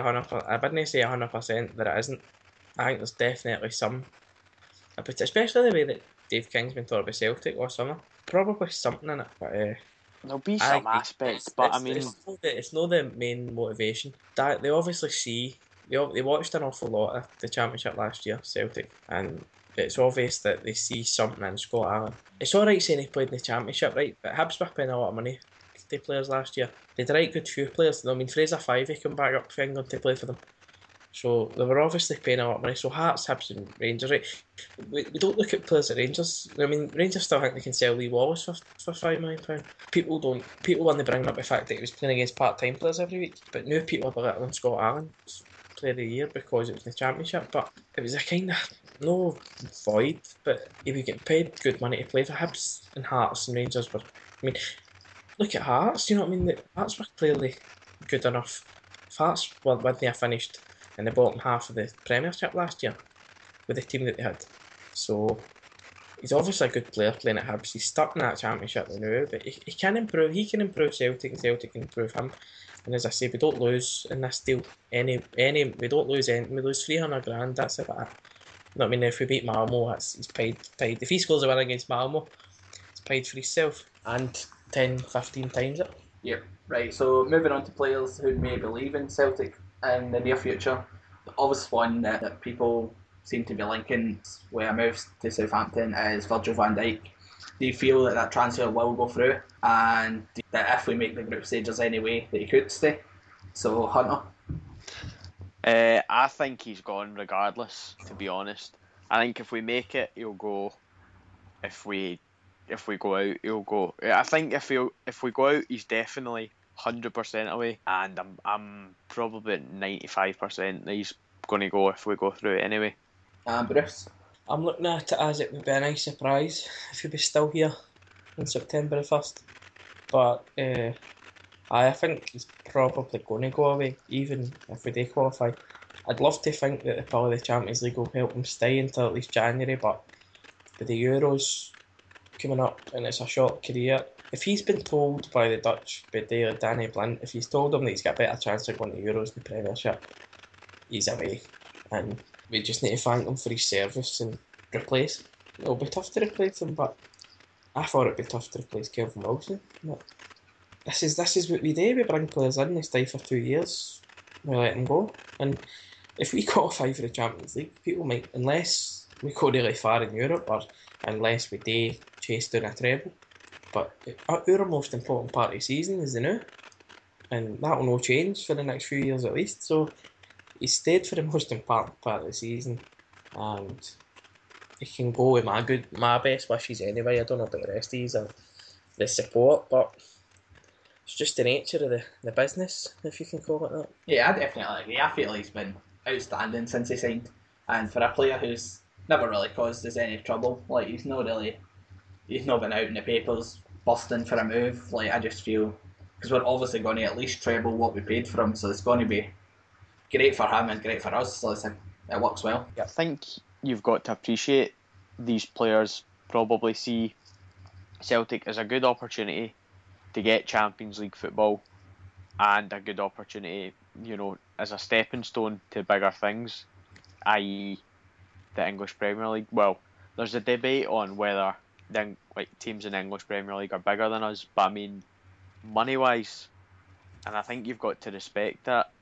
100% that it isn't. I think there's definitely some, but especially the way that Dave King's been talking about Celtic last summer. Probably something in it, but there'll be some aspects. But I mean, it's not the main motivation. That they obviously see. They watched an awful lot of the Championship last year, Celtic, and it's obvious that they see something in Scott Allan. It's alright saying he played in the Championship, right? But Hibs were paying a lot of money to players last year. They had a right good few players. I mean, Fraser Fyvie came back up for England to play for them. So they were obviously paying a lot of money. So Hearts, Hibs and Rangers, right? We don't look at players at Rangers. I mean, Rangers still think they can sell Lee Wallace for £5 million. People want to bring up the fact that he was playing against part-time players every week. But now people are belittling Scott Allan Player of the Year because it was the Championship. But it was a kind of, no void, but he was getting paid good money to play for Hibs, and Hearts and Rangers were, I mean, look at Hearts, you know what I mean? The Hearts were clearly good enough. If Hearts when they finished in the bottom half of the Premiership last year with the team that they had. So He's obviously a good player playing at Hibs. He's stuck in that championship now, but he can improve. He can improve Celtic, and Celtic can improve him. And as I say, we don't lose in this deal. We don't lose any. We lose 300 grand. That's about it. You know what I mean? If we beat Malmo, he's paid. If he scores a win against Malmo, he's paid for himself and 10, 15 times it. Yep. Right. So moving on to players who may be leaving Celtic in the near future. The obvious one that people seem to be linking with a move to Southampton is Virgil van Dijk. Do you feel that transfer will go through, and that if we make the group stages anyway, that he could stay? So Hunter. I think he's gone regardless. To be honest, I think if we make it, he'll go. If we go out, he'll go. I think if we go out, he's definitely 100% away, and I'm probably 95% that he's going to go if we go through it anyway. Bruce. I'm looking at it as it would be a nice surprise if he was still here on September the 1st. But I think he's probably going to go away, even if we do qualify. I'd love to think that probably the Champions League will help him stay until at least January, but with the Euros coming up and it's a short career, if he's been told by the Dutch, by Danny Blind, if he's told him that he's got a better chance of going to Euros in the Premiership, he's away. And we just need to thank him for his service and replace. It'll be tough to replace him, but I thought it'd be tough to replace Kelvin Wilson. But this is what we do. We bring players in, they stay for 2 years, we let them go. And if we qualify for the Champions League, people might, unless we go really far in Europe or unless we do chase down a treble. But our most important part of the season is the now. And that will not change for the next few years at least. So he stayed for the most important part of the season, and he can go with my best wishes anyway. I don't know about the rest of these or the support, but it's just the nature of the business, if you can call it that. Yeah, I definitely agree. I feel he's been outstanding since he signed, and for a player who's never really caused us any trouble, like he's not been out in the papers busting for a move. Like I just feel, because we're obviously going to at least treble what we paid for him, so it's going to be great for him and great for us. So it works well. I think you've got to appreciate these players probably see Celtic as a good opportunity to get Champions League football and a good opportunity, as a stepping stone to bigger things, i.e. the English Premier League. Well, there's a debate on whether teams in the English Premier League are bigger than us, but I mean money wise, and I think you've got to respect that.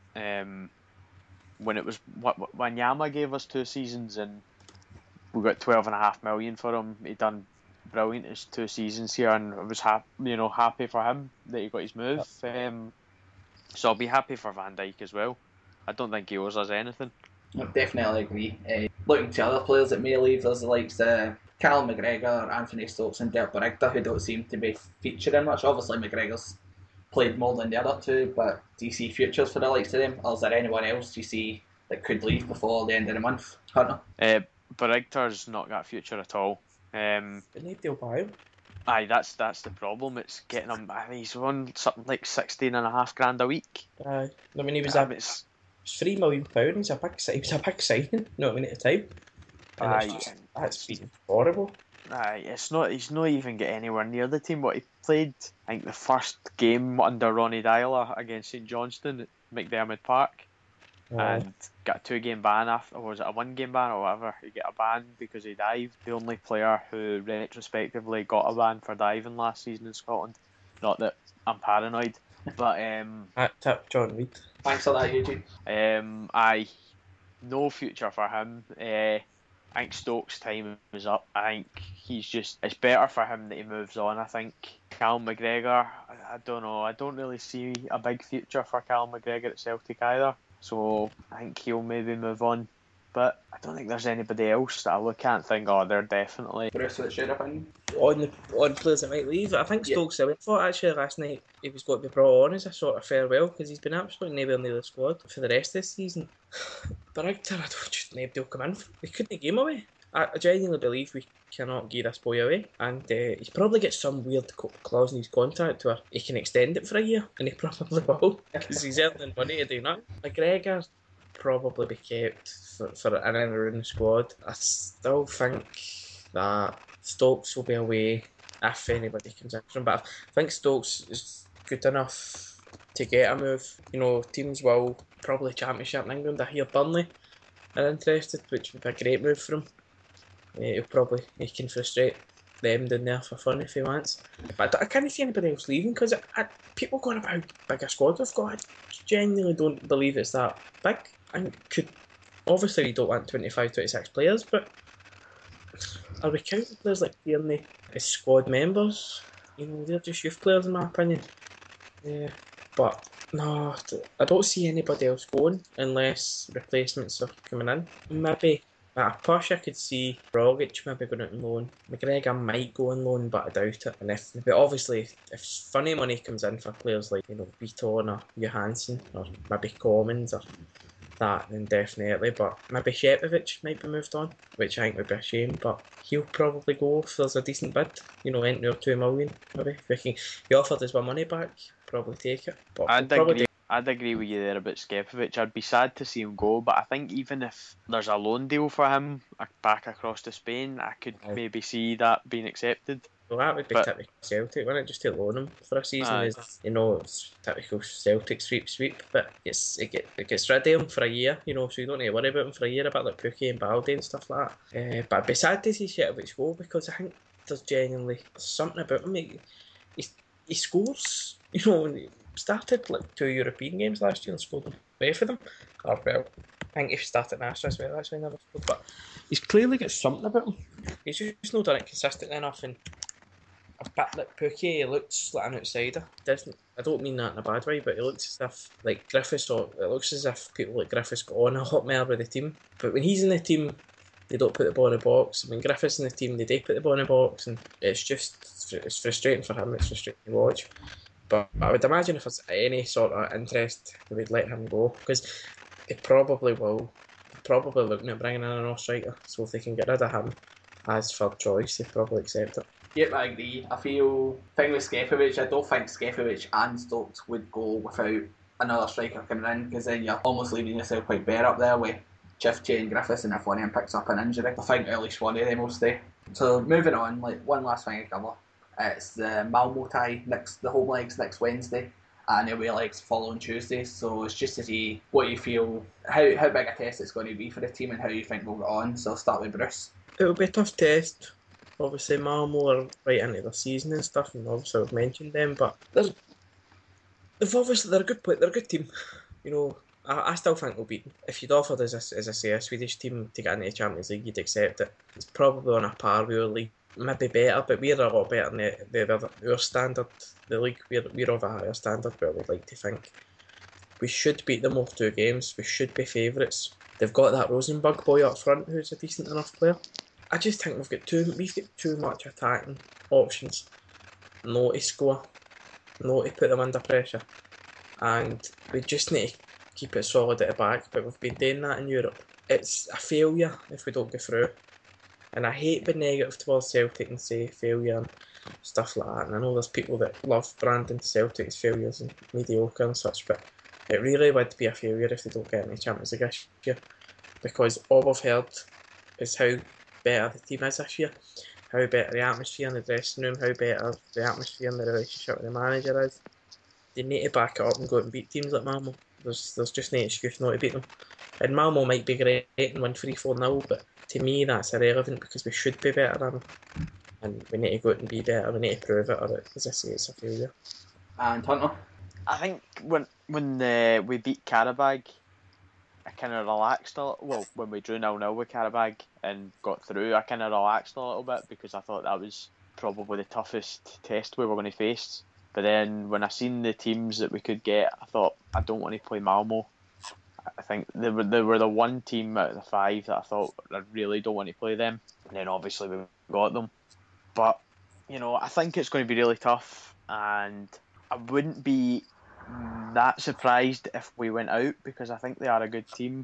When Wanyama gave us 2 seasons and we got 12.5 million for him, he done brilliant his 2 seasons here, and I was happy for him that he got his move. So I'll be happy for Van Dijk as well. I don't think he owes us anything. I definitely agree. Looking to other players that may leave, there's the likes of Callum McGregor, Anthony Stokes and Dirk Barigda, who don't seem to be featuring much. Obviously McGregor's played more than the other two, but do you see futures for the likes of them, or is there anyone else you see that could leave before the end of the month? Hunter? Barigda's not got a future at all. But they'll buy him. Aye, that's the problem. It's getting him. He's on something like 16.5 grand a week. Aye, I mean he was it's £3 million. He was a big signing. You know what I mean at the time. And that's been horrible. Aye, it's not. He's not even get anywhere near the team. What he played, I think the first game under Ronnie Dyler against St Johnstone at McDermott Park, and got a 2-game ban after, or was it a 1-game ban or whatever? He got a ban because he dived. The only player who retrospectively got a ban for diving last season in Scotland. Not that I'm paranoid, but tip John Reid. Thanks for that, Eugene. No future for him. I think Stokes' time is up. I think it's better for him that he moves on. I think Callum McGregor, I don't know. I don't really see a big future for Callum McGregor at Celtic either. So I think he'll maybe move on. But I don't think there's anybody else that I look at and think, they're definitely. Bruce, what's your opinion? On players that might leave, I think Stokes, I went for actually last night, he was going to be brought on as a sort of farewell because he's been absolutely nowhere near the squad for the rest of the season. But I don't just nobody will come in. We couldn't give him away. I genuinely believe we cannot give this boy away, and he's probably got some weird clause in his contract where he can extend it for a year, and he probably will because he's earning money to do that. McGregor probably be kept for an hour in the squad. I still think that Stokes will be away if anybody comes in from. But I think Stokes is good enough to get a move. Teams will probably Championship in England. I hear Burnley are interested, which would be a great move for him. He can frustrate them down there for fun if he wants. But I can't see anybody else leaving because people going about how big a squad we've got. I genuinely don't believe it's that big. And obviously we don't want 25, 26 players, but are we counting players like Tierney as squad members? They're just youth players in my opinion. Yeah, but no, I don't see anybody else going unless replacements are coming in. Maybe at a push I could see Rogic maybe going out on loan. McGregor might go on loan, but I doubt it. But obviously, if funny money comes in for players like Beaton or Johansson or maybe Commons or that, then definitely. But maybe Shepovic might be moved on, which I think would be a shame. But he'll probably go if there's a decent bid. Enter 2 million maybe. If he offered us my money back, probably take it. But I'd agree with you there about Skepovic. I'd be sad to see him go, but I think even if there's a loan deal for him back across to Spain, I could maybe see that being accepted. Well, that would be typical Celtic, wouldn't it? Just to loan him for a season. It's typical Celtic sweep, but it gets rid of him for a year, so you don't need to worry about him for a year, a bit like Pukki and Baldi and stuff like that. But I'd be sad to see Setovic go because I think there's genuinely something about him. He scores, he started like 2 European games last year and scored them away for them. Or, well, I think if he started Astra as well, that's why he never scored. But he's clearly got something about him. He's just not done it consistently enough, and a bit like Pukki, he looks like an outsider. I don't mean that in a bad way, but he looks as if like Griffiths, or it looks as if people like Griffiths got on a lot more with the team. But when he's in the team, they don't put the ball in the box. When Griffiths in the team, they do put the ball in the box, and it's frustrating for him. It's frustrating to watch. But I would imagine if there's any sort of interest, they would let him go because they probably will. They're probably looking at bringing in an off striker, so if they can get rid of him as third choice, they probably accept it. Yep, I agree. Thing with Skepovic, I don't think Skepovic and Stokes would go without another striker coming in because then you're almost leaving yourself quite bare up there with Chifchi and Griffiths, and if one of them picks up an injury, I think at least one of them will stay. So moving on, one last thing to cover. It's the Malmo tie, the home legs next Wednesday, and the away legs following Tuesday. So it's just to see what you feel, how big a test it's going to be for the team and how you think we'll get on. So I'll start with Bruce. It'll be a tough test. Obviously, Malmo are right into their season and stuff, and obviously I've mentioned them, but they're a good team. I still think we'll beat them. If you'd offered us, as I say, a Swedish team to get into the Champions League, you'd accept it. It's probably on a par with our league, maybe better, but we're a lot better than our standard. The league, we're of a higher standard, but I would like to think we should beat them over 2 games. We should be favourites. They've got that Rosenborg boy up front who's a decent enough player. I just think we've got too much attacking options. No to score, no to put them under pressure, and we just need to keep it solid at the back. But we've been doing that in Europe. It's a failure if we don't go through. And I hate being negative towards Celtic and say failure and stuff like that. And I know there's people that love branding Celtic's failures and mediocre and such, but it really would be a failure if they don't get any Champions League this year. Because all we've heard is how better the team is this year, how better the atmosphere in the dressing room, how better the atmosphere and the relationship with the manager is. They need to back it up and go out and beat teams like Malmo. There's just no excuse not to beat them. And Malmo might be great and win 3-4-0, but to me that's irrelevant because we should be better than them. And we need to go out and be better, we need to prove it, or as I say, it's a failure. And Hunter? I think when we beat Karabag, I kind of relaxed a little. Well, when we drew 0-0 with Karabag and got through, I kind of relaxed a little bit because I thought that was probably the toughest test we were going to face. But then when I seen the teams that we could get, I thought, I don't want to play Malmo. I think they were the one team out of the 5 that I thought, I really don't want to play them. And then obviously we got them. But, I think it's going to be really tough, and I wouldn't be that surprised if we went out because I think they are a good team.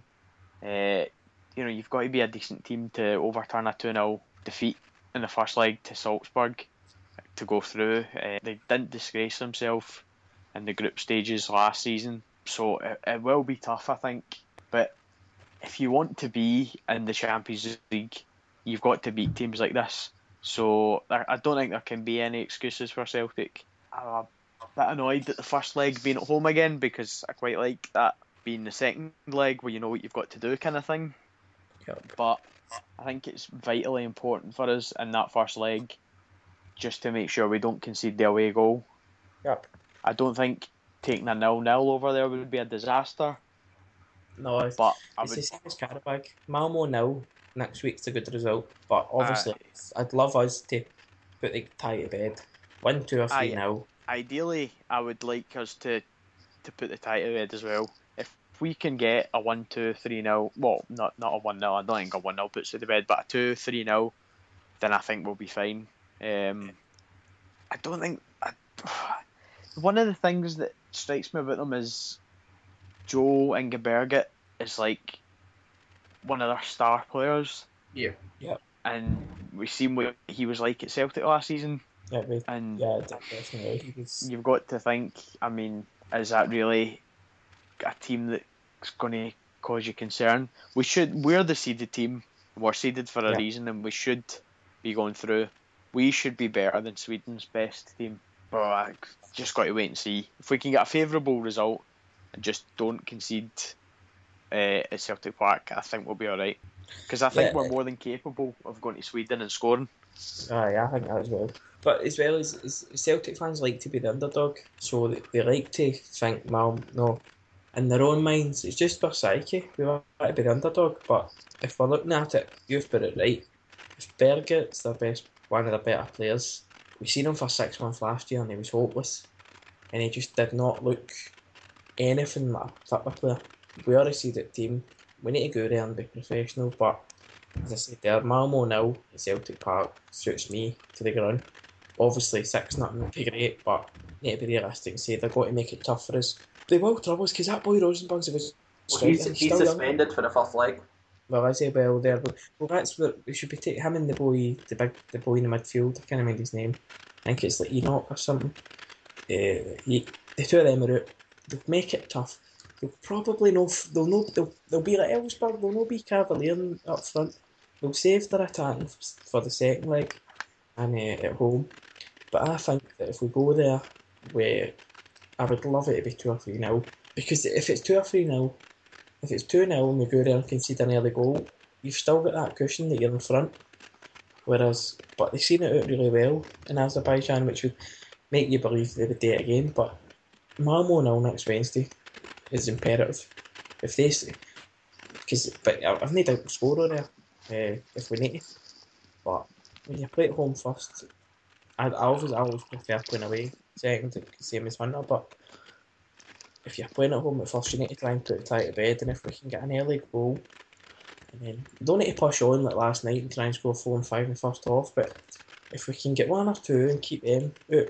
You've got to be a decent team to overturn a 2-0 defeat in the first leg to Salzburg to go through. They didn't disgrace themselves in the group stages last season, so it will be tough, I think. But if you want to be in the Champions League, you've got to beat teams like this. So I don't think there can be any excuses for Celtic. I'm a bit annoyed at the first leg being at home again because I quite like that being the second leg where you know what you've got to do kind of thing. Yep. But I think it's vitally important for us in that first leg just to make sure we don't concede the away goal. Yep. I don't think taking a 0-0 over there would be a disaster. No, But I it's would. the same as Carabag. Malmo nil next week's a good result, but obviously I'd love us to put the tie to bed, win 2 or 3 I now. Ideally, I would like us to put the tie to bed as well. If we can get a 1-2-3-0, well, not a 1-0, I don't think a 1-0 puts it to bed, but a 2-3-0, then I think we'll be fine. I don't think. One of the things that strikes me about them is Joe Ingeberget is like one of their star players. Yeah. Yep. And we've seen what he was like at Celtic last season. Yeah, And definitely. He was. you've got to think, I mean, is that really a team that's going to cause you concern? We're the seeded team. We're seeded for a reason, and we should be going through. We should be better than Sweden's best team. But I just got to wait and see. If we can get a favourable result and just don't concede at Celtic Park, I think we'll be alright. Because I think we're more than capable of going to Sweden and scoring. I think that as well. But as well as Celtic fans like to be the underdog, so they like to think, no, in their own minds, it's just their psyche. We want to be the underdog, but if we're looking at it, you've put it right. If Berget's one of the better players, we seen him for 6 months last year and he was hopeless, and he just did not look anything like a football player. We are a seeded team. We need to go there and be professional, but as I said there, Malmo nil at Celtic Park suits me to the ground. Obviously 6-0 would be great, but need to be realistic and say they've got to make it tough for us. They will trouble us because that boy Rosenborg's He's suspended for the first leg. Well, Isabel there, but that's what we should be taking him and the boy in the midfield. I can't remember his name. I think it's like Enoch or something. The two of them are out. They'll make it tough. They'll probably know. They'll be like Elfsborg. They'll not be cavalier up front. They'll save their attacking for the second leg and at home. But I think that if we go there, I would love it to be 2 or 3-0, because if it's 2 or 3-0. If it's 2-0 and we go there and concede an early goal, you've still got that cushion that you're in front. But they've seen it out really well in Azerbaijan, which would make you believe they would do it again. But Malmo nil next Wednesday is imperative. But I've no doubt we'll score there if we need to. But when you play at home first, I always prefer playing away second, same as Hunter. But if you're playing at home at first, you need to try and put the tie to bed, and if we can get an early goal, and then you don't need to push on like last night and try and score 4 and 5 in the first half, but if we can get 1 or 2 and keep them out,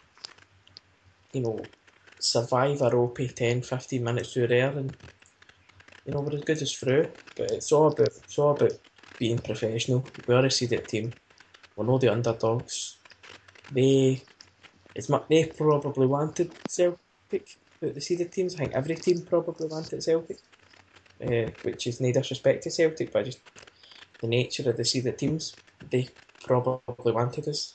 survive a ropey 10-15 minutes through there, and we're as good as through. But it's all about being professional. We are a seeded team. We're not the underdogs. They probably wanted Celtic. The seeded teams, I think every team probably wanted Celtic, which is no disrespect to Celtic, but just the nature of the seeded teams, they probably wanted us.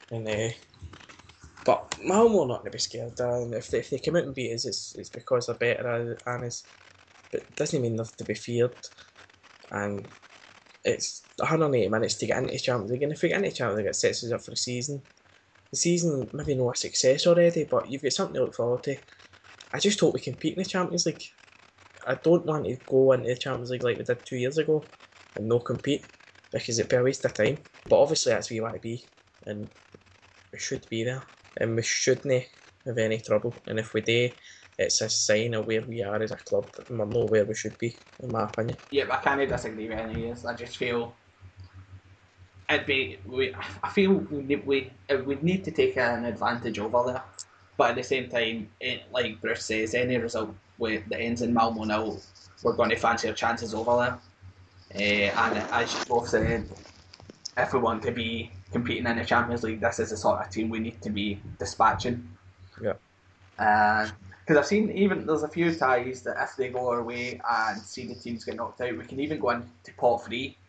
But Malmo are not going to be scared. If they come out and beat us, it's because they're better than us. But it doesn't mean they're to be feared. And it's 180 minutes to get into the Champions League, and if we get into the Champions League, it sets us up for the season. The season maybe not a success already, but you've got something to look forward to. I just hope we compete in the Champions League. I don't want to go into the Champions League like we did 2 years ago and not compete, because it'd be a waste of time. But obviously that's where we want to be, and we should be there, and we shouldn't have any trouble. And if we do, it's a sign of where we are as a club, and we're not where we should be, in my opinion. Yeah, I can't disagree with any of this. I just feel we'd need to take an advantage over there. But at the same time, like Bruce says, any result that ends in Malmo nil, we're going to fancy our chances over there. And as you both said, if we want to be competing in the Champions League, this is the sort of team we need to be dispatching. Yeah. Because I've seen there's a few ties that if they go our way and see the teams get knocked out, we can even go into pot 3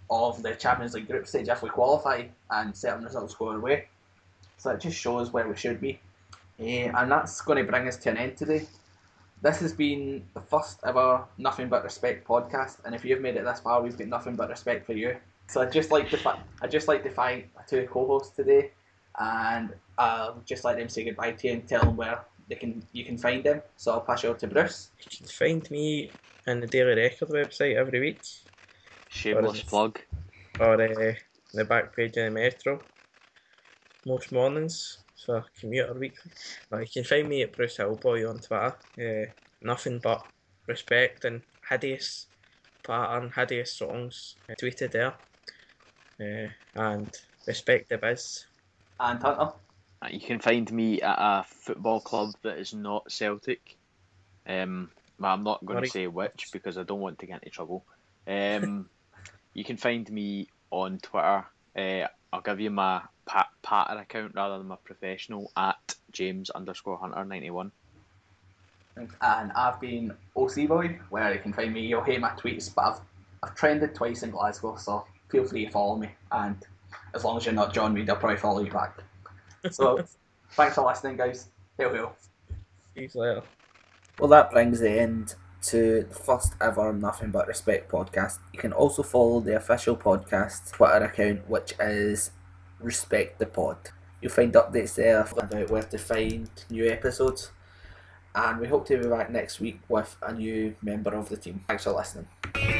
of the Champions League group stage if we qualify and certain results go our way. So it just shows where we should be. And that's going to bring us to an end today. This has been the first ever Nothing But Respect podcast, and if you've made it this far, we've got nothing but respect for you. So I'd just like to thank my two co-hosts today, and I'd just like them to say goodbye to you and tell them where you can find them. So I'll pass you over to Bruce. You can find me on the Daily Record website every week. Shameless plug. Or the back page of the Metro most mornings. So Commuter Weekly. You can find me at Bruce Hillboy on Twitter. Nothing but respect and hideous pattern, hideous songs tweeted there. And respect the biz. And Hunter. You can find me at a football club that is not Celtic. Well, I'm not going to say which because I don't want to get into trouble. You can find me on Twitter. I'll give you my Patter account rather than my professional at James_Hunter91. And I've been OC Boy, where you can find me. You'll hate my tweets, but I've trended twice in Glasgow, so feel free to follow me. And as long as you're not John Reid, I'll probably follow you back. So thanks for listening, guys. Hail, hail. See you later. Well, that brings the end to the first ever Nothing But Respect podcast. You can also follow the official podcast Twitter account, which is Respect the Pod. You'll find updates there about where to find new episodes, and we hope to be back next week with a new member of the team. Thanks for listening.